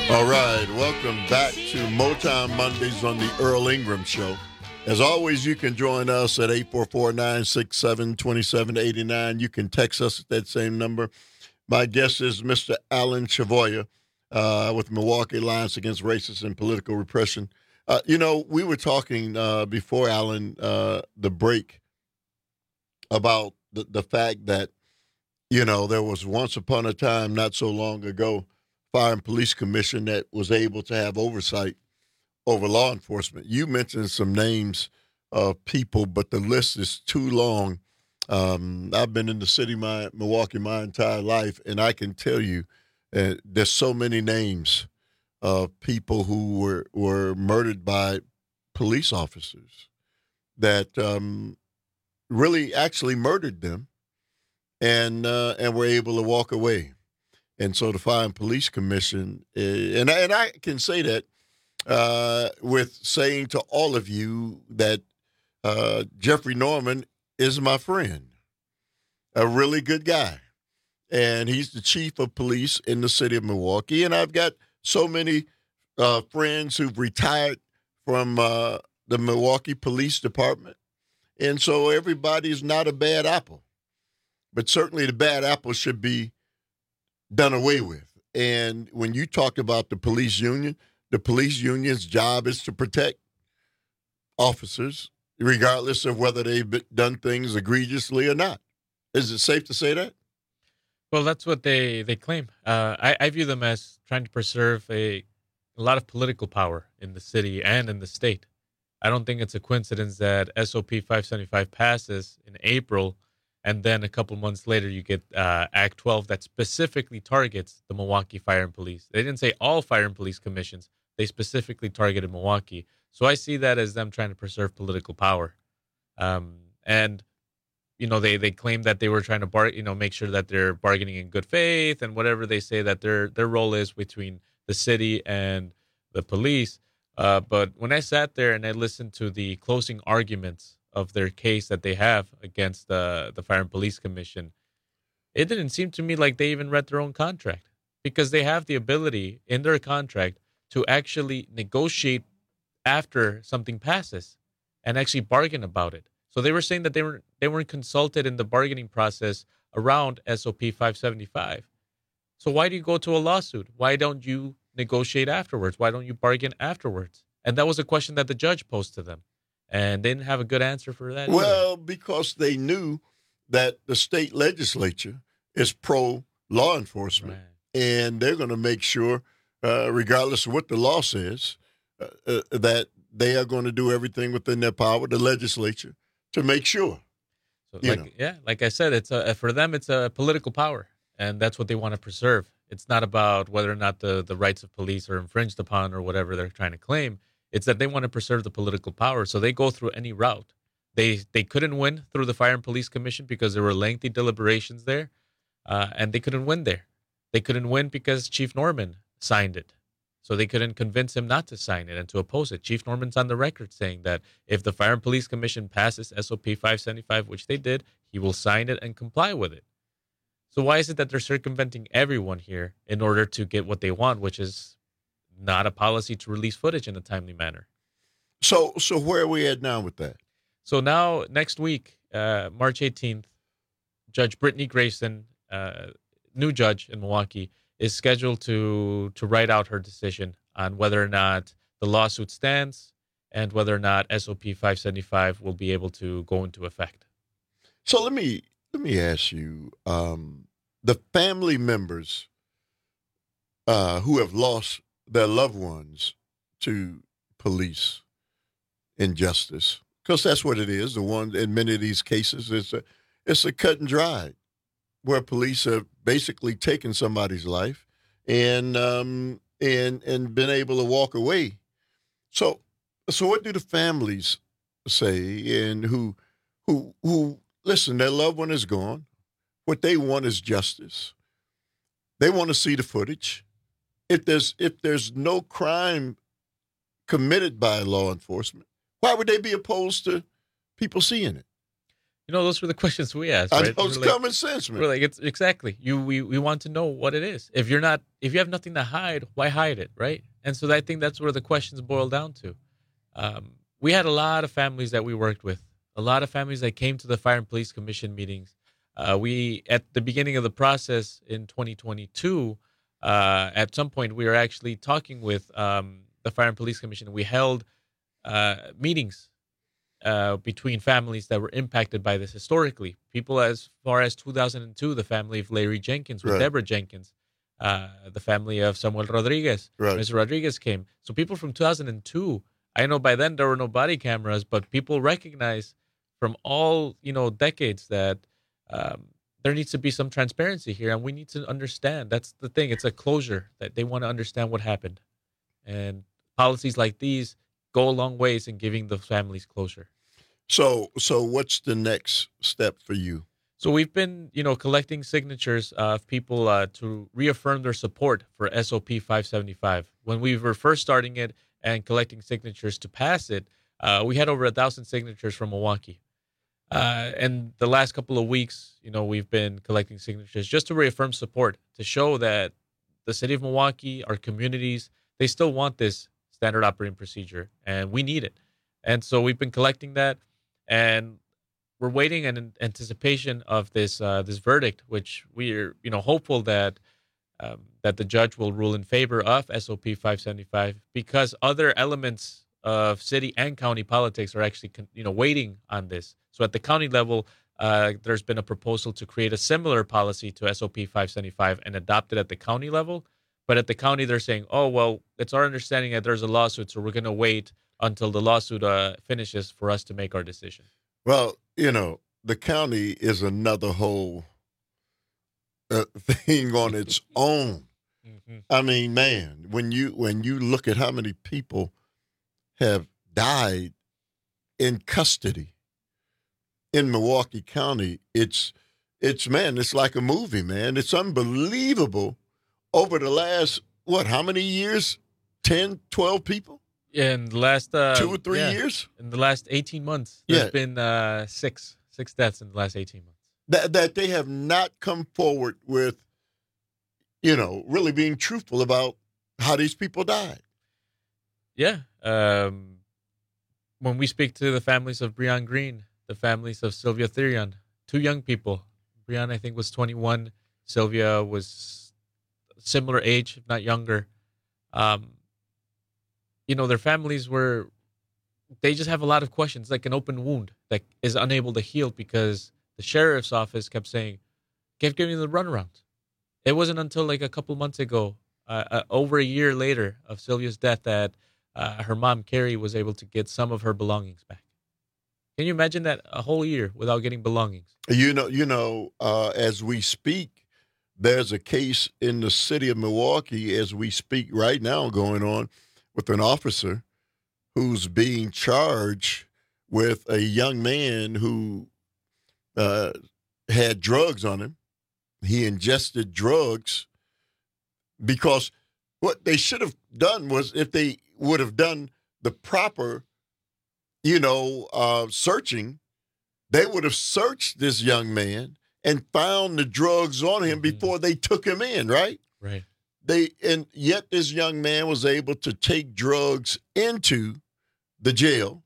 All right, welcome back to Motown Mondays on the Earl Ingram Show. As always, you can join us at eight four four, nine six seven, two seven eight nine. You can text us at that same number. My guest is Mister Alan Chavoya uh, with Milwaukee Alliance Against Racist and Political Repression. Uh, you know, we were talking uh, before, Alan, uh, the break about the, the fact that, you know, there was once upon a time, not so long ago, Fire and Police Commission that was able to have oversight over law enforcement. You mentioned some names of people, but the list is too long. Um, I've been in the city, my Milwaukee, my entire life, and I can tell you uh, there's so many names of people who were, were murdered by police officers that um, really actually murdered them and uh, and were able to walk away. And so the Fire and Police Commission, uh, and, and I can say that uh, with saying to all of you that uh, Jeffrey Norman is my friend, a really good guy. And he's the chief of police in the city of Milwaukee. And I've got so many uh, friends who've retired from uh, the Milwaukee Police Department. And so everybody's not a bad apple. But certainly the bad apple should be done away with. And when you talk about the police union, the police union's job is to protect officers, regardless of whether they've done things egregiously or not. Is it safe to say that? Well, that's what they, they claim. Uh, I, I view them as trying to preserve a, a lot of political power in the city and in the state. I don't think it's a coincidence that S O P five seventy-five passes in April, and then a couple months later, you get uh, Act twelve that specifically targets the Milwaukee Fire and Police. They didn't say all fire and police commissions. They specifically targeted Milwaukee. So I see that as them trying to preserve political power. Um, and, you know, they, they claim that they were trying to bar, you know, make sure that they're bargaining in good faith and whatever they say that their their role is between the city and the police. Uh, but when I sat there and I listened to the closing arguments of their case that they have against the, the Fire and Police Commission, it didn't seem to me like they even read their own contract, because they have the ability in their contract to actually negotiate after something passes and actually bargain about it. So they were saying that they were they weren't consulted in the bargaining process around S O P five seventy-five. So why do you go to a lawsuit? Why don't you negotiate afterwards? Why don't you bargain afterwards? And that was a question that the judge posed to them. And they didn't have a good answer for that. Well, either. because they knew that the state legislature is pro-law enforcement, right, and they're going to make sure, uh, regardless of what the law says, uh, uh, that they are going to do everything within their power, the legislature, to make sure. So like, yeah, like I said, it's a, for them, it's a political power, and that's what they want to preserve. It's not about whether or not the, the rights of police are infringed upon or whatever they're trying to claim. It's that they want to preserve the political power, so they go through any route. They they couldn't win through the Fire and Police Commission because there were lengthy deliberations there, uh, and they couldn't win there. They couldn't win because Chief Norman signed it, so they couldn't convince him not to sign it and to oppose it. Chief Norman's on the record saying that if the Fire and Police Commission passes S O P five seventy-five, which they did, he will sign it and comply with it. So why is it that they're circumventing everyone here in order to get what they want, which is not a policy to release footage in a timely manner? So so where are we at now with that? So now, next week, uh, March eighteenth, Judge Brittany Grayson, uh, new judge in Milwaukee, is scheduled to to write out her decision on whether or not the lawsuit stands and whether or not S O P five seventy-five will be able to go into effect. So let me let me ask you, um, the family members uh, who have lost their loved ones to police injustice, because that's what it is. The one in many of these cases, it's a it's a cut and dry, where police have basically taken somebody's life and um, and and been able to walk away. So so what do the families say? And who who who listen? Their loved one is gone. What they want is justice. They want to see the footage. If there's if there's no crime committed by law enforcement, why would they be opposed to people seeing it? You know, those were the questions we asked, I right? know, it's We're like- common sense, man. We're like, it's exactly. You we, we want to know what it is. If you're not, if you have nothing to hide, why hide it, right? And so I think that's where the questions boil down to. Um, we had a lot of families that we worked with, a lot of families that came to the Fire and Police Commission meetings. Uh, we, at the beginning of the process in twenty twenty-two, uh, at some point, we were actually talking with um, the Fire and Police Commission. We held uh, meetings uh, between families that were impacted by this historically. People as far as two thousand two, the family of Larry Jenkins with Right. Deborah Jenkins, uh, the family of Samuel Rodriguez. Right. Mister Rodriguez came. So people from two thousand two, I know by then there were no body cameras, but people recognize from all, you know, decades that um, there needs to be some transparency here, and we need to understand. That's the thing. It's a closure that they want to understand what happened. And policies like these go a long ways in giving the families closure. So, so what's the next step for you? So we've been, you know, collecting signatures uh, of people uh, to reaffirm their support for S O P five seventy-five. When we were first starting it and collecting signatures to pass it, uh, we had over a thousand signatures from Milwaukee. Uh, and the last couple of weeks, you know, we've been collecting signatures just to reaffirm support, to show that the city of Milwaukee, our communities, they still want this standard operating procedure, and we need it. And so we've been collecting that, and we're waiting in anticipation of this uh, this verdict, which we're, you know, hopeful that um, that the judge will rule in favor of S O P five seventy-five, because other elements of city and county politics are actually, you know, waiting on this. So at the county level, uh, there's been a proposal to create a similar policy to S O P five seventy-five and adopt it at the county level. But at the county, they're saying, oh, well, it's our understanding that there's a lawsuit, so we're going to wait until the lawsuit uh, finishes for us to make our decision. Well, you know, the county is another whole uh, thing on its own. Mm-hmm. I mean, man, when you when you look at how many people have died in custody in Milwaukee County, it's it's man, it's like a movie, man. It's unbelievable. Over the last, what, how many years? ten, twelve people? Yeah, in the last uh, Two or three yeah, years? In the last eighteen months, there's Yeah. been uh, six six deaths in the last eighteen months. That, that they have not come forward with, you know, really being truthful about how these people died. Yeah. Um, when we speak to the families of Breon Green, the families of Sylvia Therion, two young people. Breon, I think, was twenty-one. Sylvia was similar age, if not younger. Um, you know, their families were, they just have a lot of questions, like an open wound that is unable to heal because the sheriff's office kept saying, kept giving the runaround. It wasn't until like a couple months ago, uh, uh, over a year later of Sylvia's death, that uh, her mom, Carrie, was able to get some of her belongings back. Can you imagine that, a whole year without getting belongings? You know, you know, uh, as we speak, there's a case in the city of Milwaukee as we speak right now going on with an officer who's being charged with a young man who uh, had drugs on him. He ingested drugs because what they should have done was, if they would have done the proper, you know, uh, searching, they would have searched this young man and found the drugs on him before they took him in, right? Right. They and yet this young man was able to take drugs into the jail,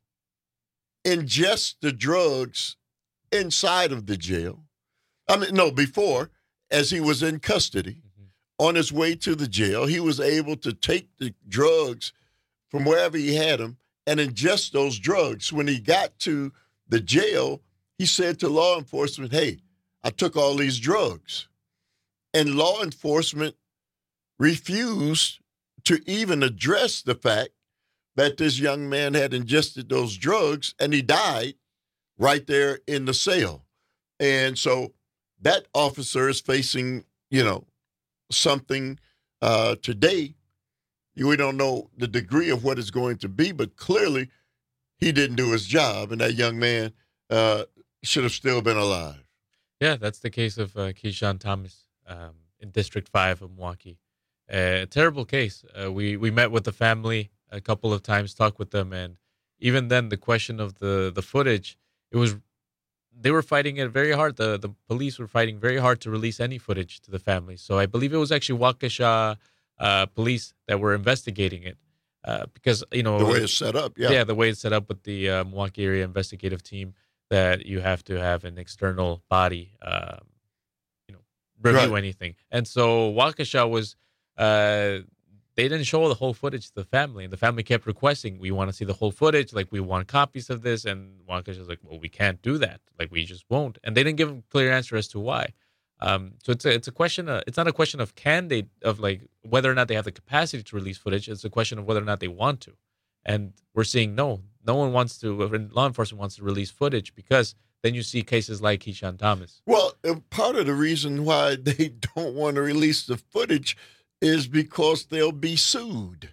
ingest the drugs inside of the jail. I mean, no, before, as he was in custody, mm-hmm. on his way to the jail, he was able to take the drugs from wherever he had them and ingest those drugs. When he got to the jail, he said to law enforcement, hey, I took all these drugs. And law enforcement refused to even address the fact that this young man had ingested those drugs and he died right there in the cell. And so that officer is facing, you know, something uh, today. We don't know the degree of what it's going to be, but clearly he didn't do his job, and that young man uh, should have still been alive. Yeah, that's the case of uh, Keyshawn Thomas um, in District five of Milwaukee. A uh, terrible case. Uh, we, we met with the family a couple of times, talked with them, and even then the question of the, the footage, it was they were fighting it very hard. The the police were fighting very hard to release any footage to the family. So I believe it was actually Waukesha uh, police that were investigating it uh, because, you know. The way it's set up, yeah. Yeah, the way it's set up with the uh, Milwaukee area investigative team, that you have to have an external body, um, you know, review Right. anything. And so Waukesha was, uh, they didn't show the whole footage to the family. And the family kept requesting, we want to see the whole footage. Like, we want copies of this. And Waukesha was like, well, we can't do that. Like, we just won't. And they didn't give a clear answer as to why. Um, so it's a, it's a question, of, it's not a question of can they, of like whether or not they have the capacity to release footage. It's a question of whether or not they want to. And we're seeing no, no one wants to, law enforcement wants to release footage, because then you see cases like Keyshawn Thomas. Well, uh, part of the reason why they don't want to release the footage is because they'll be sued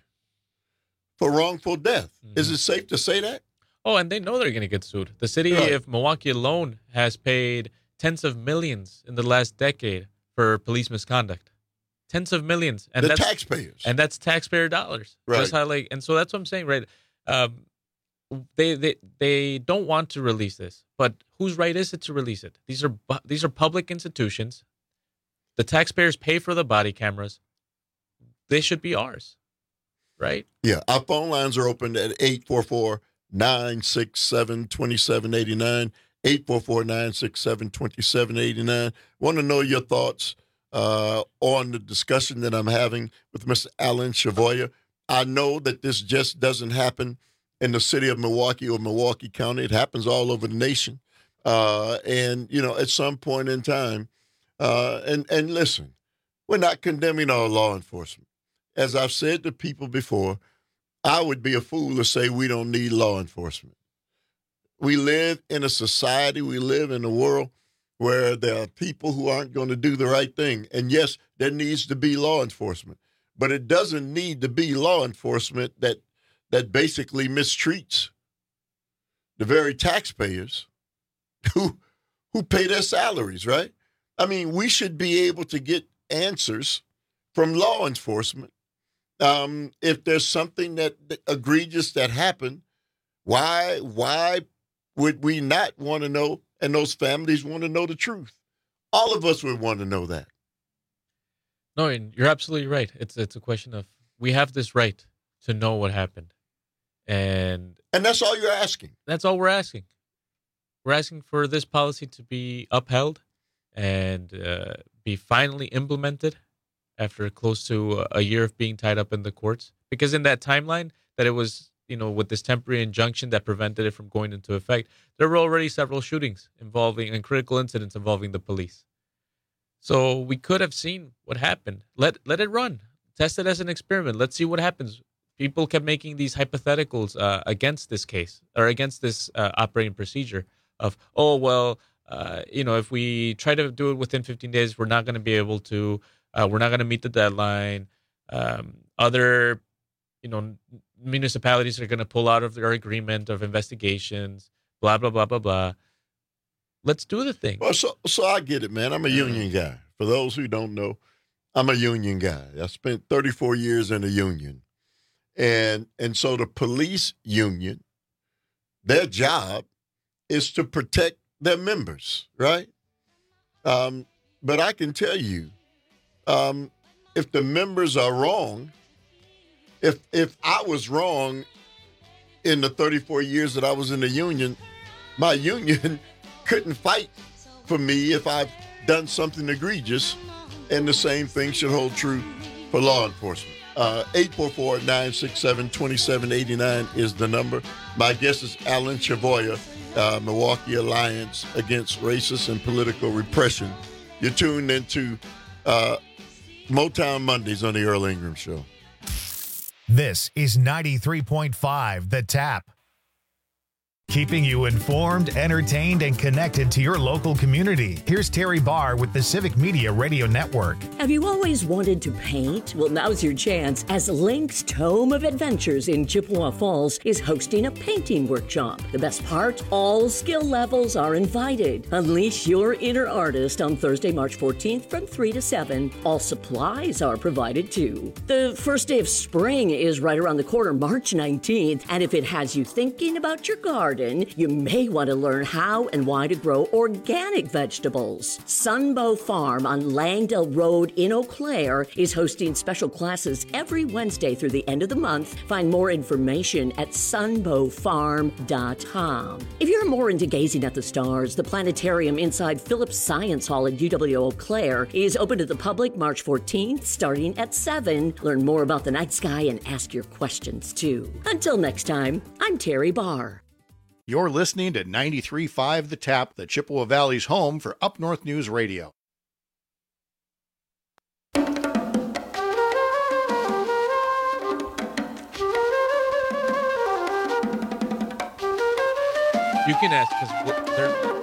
for wrongful death. Mm-hmm. Is it safe to say that? Oh, and they know they're going to get sued. The city Right. of Milwaukee alone has paid tens of millions in the last decade for police misconduct. Tens of millions. And the that's, taxpayers. And that's taxpayer dollars. Right. Just how, like, and so that's what I'm saying, right? Um, they, they they don't want to release this, but whose right is it to release it? These are these are public institutions. The taxpayers pay for the body cameras. They should be ours, right? Yeah, our phone lines are open at eight four four, nine six seven, two seven eight nine, eight four four, nine six seven, two seven eight nine. Want to know your thoughts uh, on the discussion that I'm having with Mister Alan Chavoya. I know that this just doesn't happen in the city of Milwaukee or Milwaukee County. It happens all over the nation. Uh, and, you know, at some point in time, uh, and, and listen, we're not condemning our law enforcement. As I've said to people before, I would be a fool to say we don't need law enforcement. We live in a society, we live in a world where there are people who aren't going to do the right thing. And yes, there needs to be law enforcement, but it doesn't need to be law enforcement that that basically mistreats the very taxpayers who who pay their salaries, right? I mean, we should be able to get answers from law enforcement. Um, if there's something that, that egregious that happened, why why would we not want to know, and those families want to know the truth? All of us would want to know that. No, and you're absolutely right. It's it's a question of, we have this right to know what happened. And and that's all you're asking. That's all we're asking. We're asking for this policy to be upheld and uh, be finally implemented after close to a year of being tied up in the courts. Because in that timeline that it was, you know, with this temporary injunction that prevented it from going into effect, there were already several shootings involving and critical incidents involving the police. So we could have seen what happened. Let let it run. Test it as an experiment. Let's see what happens. People kept making these hypotheticals uh, against this case or against this uh, operating procedure of, oh, well, uh, you know, if we try to do it within fifteen days, we're not going to be able to, uh, we're not going to meet the deadline. Um, other, you know, municipalities are going to pull out of their agreement of investigations, blah, blah, blah, blah, blah. Let's do the thing. Well, so, so I get it, man. I'm a union guy. For those who don't know, I'm a union guy. I spent thirty-four years in a union. And and so the police union, their job is to protect their members, right? Um, but I can tell you, um, if the members are wrong, if if I was wrong in the thirty-four years that I was in the union, my union couldn't fight for me if I've done something egregious, and the same thing should hold true for law enforcement. Uh, eight four four, nine six seven, two seven eight nine is the number. My guest is Alan Chavoya, uh, Milwaukee Alliance Against Racist and Political Repression. You're tuned into uh, Motown Mondays on the Earl Ingram Show. This is ninety-three point five The Tap. Keeping you informed, entertained, and connected to your local community. Here's Terry Barr with the Civic Media Radio Network. Have you always wanted to paint? Well, now's your chance, as Link's Tome of Adventures in Chippewa Falls is hosting a painting workshop. The best part? All skill levels are invited. Unleash your inner artist on Thursday, March fourteenth from three to seven. All supplies are provided too. The first day of spring is right around the corner, March nineteenth, and if it has you thinking about your garden, garden, you may want to learn how and why to grow organic vegetables. Sunbow Farm on Langdale Road in Eau Claire is hosting special classes every Wednesday through the end of the month. Find more information at sunbow farm dot com. If you're more into gazing at the stars, the planetarium inside Phillips Science Hall at U W Eau Claire is open to the public March fourteenth, starting at seven. Learn more about the night sky and ask your questions, too. Until next time, I'm Terry Barr. You're listening to ninety-three point five The Tap, the Chippewa Valley's home for Up North News Radio. You can ask because they're.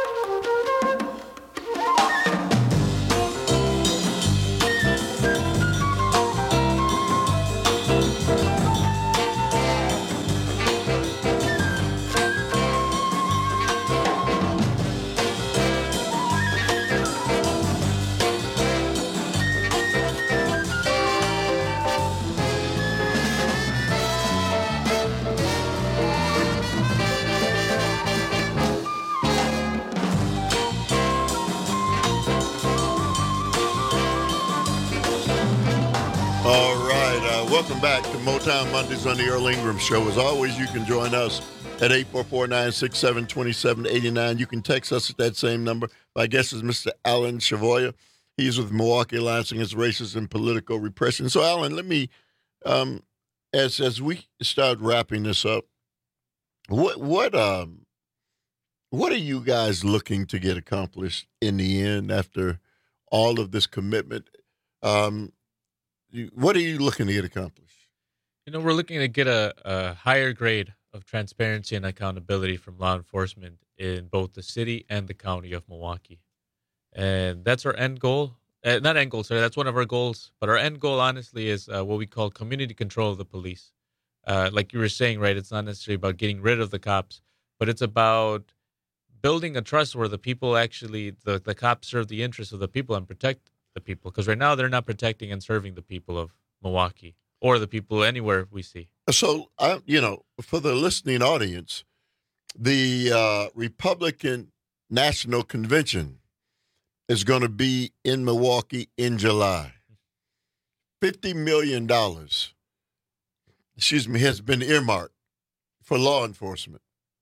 All right. Uh, welcome back to Motown Mondays on the Earl Ingram Show. As always, you can join us at eight four four, nine six seven, two seven eight nine. You can text us at that same number. My guest is Mister Alan Chavoya. He's with Milwaukee Alliance Against Racism and Political Repression. So, Alan, let me, um, as as we start wrapping this up, what what um what are you guys looking to get accomplished in the end after all of this commitment? Um, you, what are you looking to get accomplished? You know, we're looking to get a, a higher grade of transparency and accountability from law enforcement in both the city and the county of Milwaukee. And that's our end goal. Uh, not end goal, sorry, that's one of our goals. But our end goal, honestly, is uh, what we call community control of the police. Uh, like you were saying, right, it's not necessarily about getting rid of the cops, but it's about building a trust where the people actually, the, the cops serve the interests of the people and protect the people. Because right now they're not protecting and serving the people of Milwaukee or the people anywhere we see. So, I, you know, for the listening audience, the uh, Republican National Convention is going to be in Milwaukee in July. fifty million dollars, excuse me, has been earmarked for law enforcement.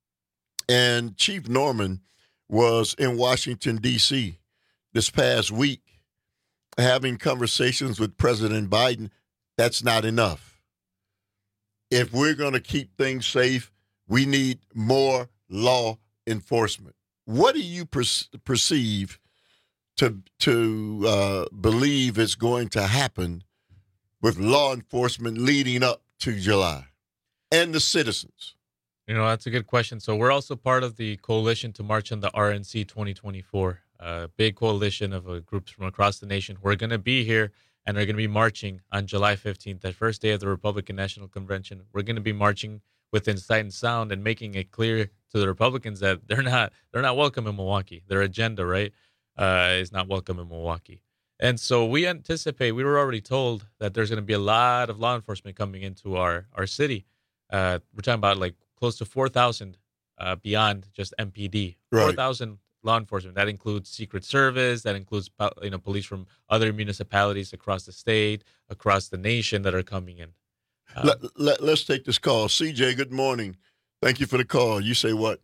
And Chief Norman was in Washington, D C this past week having conversations with President Biden. That's not enough. If we're going to keep things safe, we need more law enforcement. What do you per- perceive to to uh, believe is going to happen with law enforcement leading up to July and the citizens? You know, that's a good question. So we're also part of the coalition to march on the R N C twenty twenty-four, a big coalition of uh, groups from across the nation who are going to be here and are going to be marching on July fifteenth, that first day of the Republican National Convention. We're going to be marching within sight and sound and making it clear to the Republicans that they're not they're not welcome in Milwaukee. Their agenda, right, uh, is not welcome in Milwaukee. And so we anticipate, we were already told that there's going to be a lot of law enforcement coming into our, our city. Uh, we're talking about like close to four thousand uh, beyond just M P D. Right. four thousand law enforcement. That includes Secret Service. That includes you know police from other municipalities across the state, across the nation that are coming in. Um, let, let, let's take this call. C J, good morning. Thank you for the call. You say what?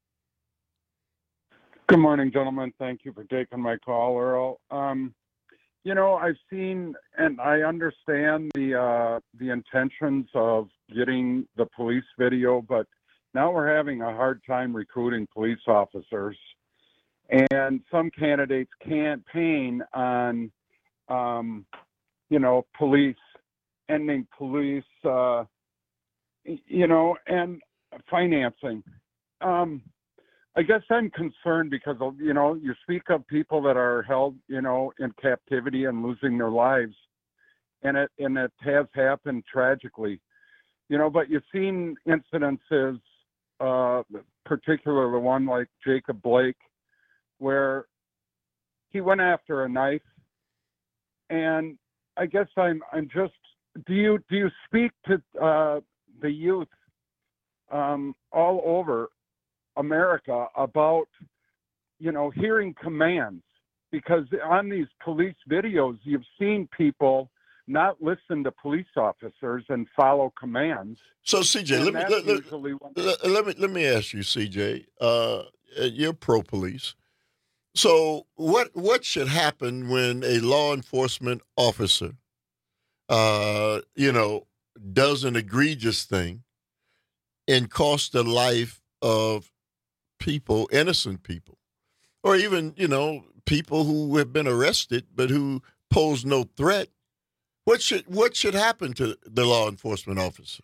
Good morning, gentlemen. Thank you for taking my call, Earl. Um, you know, I've seen and I understand the uh, the intentions of getting the police video, but now we're having a hard time recruiting police officers. And some candidates campaign on, um, you know, police, ending police, uh, you know, and financing. Um, I guess I'm concerned because, of, you know, you speak of people that are held, you know, in captivity and losing their lives. And it, and it has happened tragically, you know, but you've seen incidences, uh, particularly the one like Jacob Blake, where he went after a knife. And I guess I'm I'm just do you do you speak to uh, the youth um, all over America about, you know, hearing commands, because on these police videos, you've seen people not listen to police officers and follow commands. So, C J, let me let, let, let, let me let me ask you, C J. Uh, you're pro-police. So, what what should happen when a law enforcement officer, uh, you know, does an egregious thing and costs the life of people, innocent people, or even, you know, people who have been arrested but who pose no threat? What should what should happen to the law enforcement officer?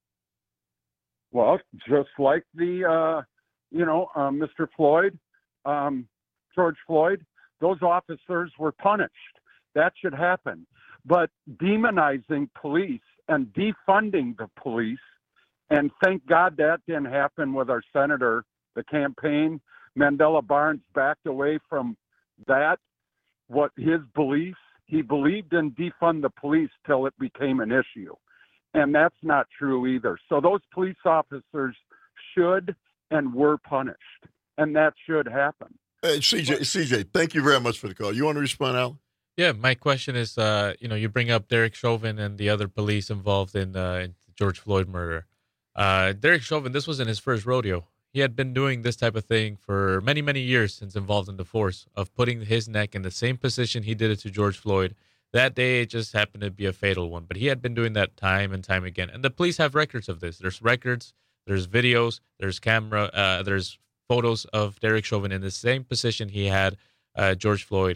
Well, just like the, uh, you know, uh, Mister Floyd, um, George Floyd, those officers were punished. That should happen. But demonizing police and defunding the police, and thank God that didn't happen with our senator, the campaign. Mandela Barnes backed away from that, what his beliefs. He believed in defund the police till it became an issue. And that's not true either. So those police officers should and were punished. And that should happen. Hey, C J, C J, thank you very much for the call. You want to respond, Alan? Yeah, my question is, uh, you know, you bring up Derek Chauvin and the other police involved in, uh, in the George Floyd murder. Uh, Derek Chauvin, this wasn't his first rodeo. He had been doing this type of thing for many, many years since involved in the force of putting his neck in the same position he did it to George Floyd. That day, it just happened to be a fatal one. But he had been doing that time and time again. And the police have records of this. There's records, there's videos, there's camera, uh, there's photos of Derek Chauvin in the same position he had uh, George Floyd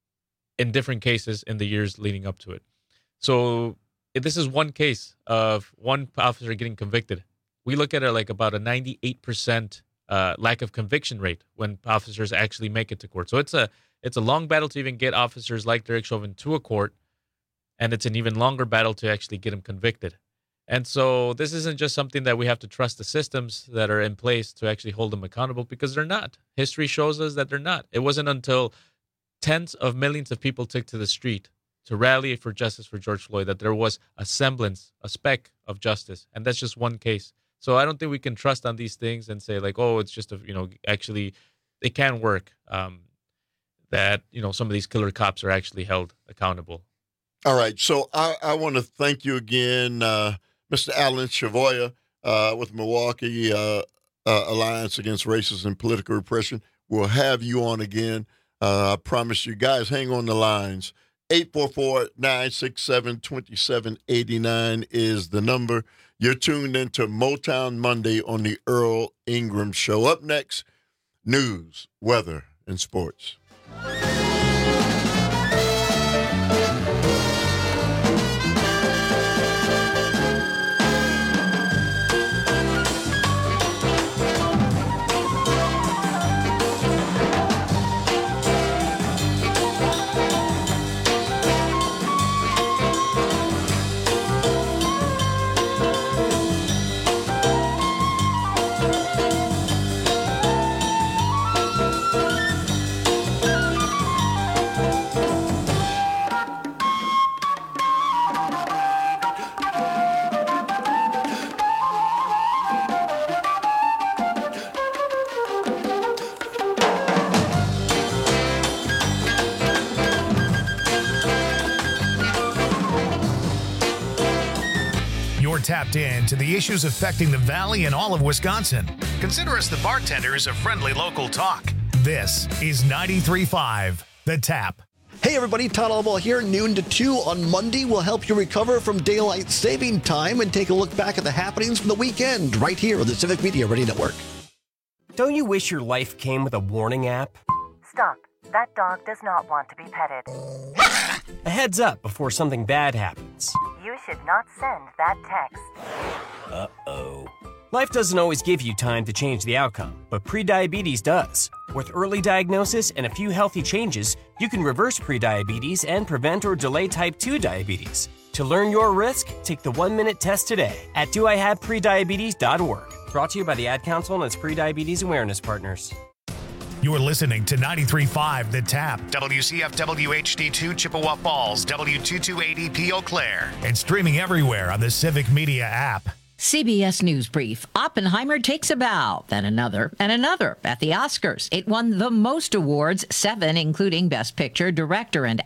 in different cases in the years leading up to it. So if this is one case of one officer getting convicted. We look at it like about a ninety-eight percent uh, lack of conviction rate when officers actually make it to court. So it's a it's a long battle to even get officers like Derek Chauvin to a court, and it's an even longer battle to actually get him convicted. And so this isn't just something that we have to trust the systems that are in place to actually hold them accountable, because they're not. History shows us that they're not. It wasn't until tens of millions of people took to the street to rally for justice for George Floyd that there was a semblance, a speck of justice. And that's just one case. So I don't think we can trust on these things and say like, oh, it's just a, you know, actually it can work. Um, that, you know, some of these killer cops are actually held accountable. All right. So I, I want to thank you again, uh, Mister Alan Chavoya uh, with Milwaukee uh, uh, Alliance Against Racism and Political Repression. We'll have you on again. Uh, I promise you guys, hang on the lines. eight four four, nine six seven, two seven eight nine is the number. You're tuned into Motown Monday on the Earl Ingram Show. Up next, news, weather, and sports. Tapped in to the issues affecting the Valley and all of Wisconsin. Consider us the bartenders of friendly local talk. This is ninety-three point five The Tap. Hey everybody, Todd Allball here. Noon to two on Monday will help you recover from daylight saving time and take a look back at the happenings from the weekend right here on the Civic Media Radio Network. Don't you wish your life came with a warning app? Stop. That dog does not want to be petted. A heads up before something bad happens. You should not send that text. Uh-oh. Life doesn't always give you time to change the outcome, but prediabetes does. With early diagnosis and a few healthy changes, you can reverse prediabetes and prevent or delay type two diabetes. To learn your risk, take the one-minute test today at do I have prediabetes dot org. Brought to you by the Ad Council and its prediabetes awareness partners. You're listening to ninety-three point five The Tap, W C F W H D two Chippewa Falls, W two two eight E P Eau Claire, and streaming everywhere on the Civic Media app. C B S News Brief. Oppenheimer takes a bow, then another, and another at the Oscars. It won the most awards, seven, including Best Picture, Director, and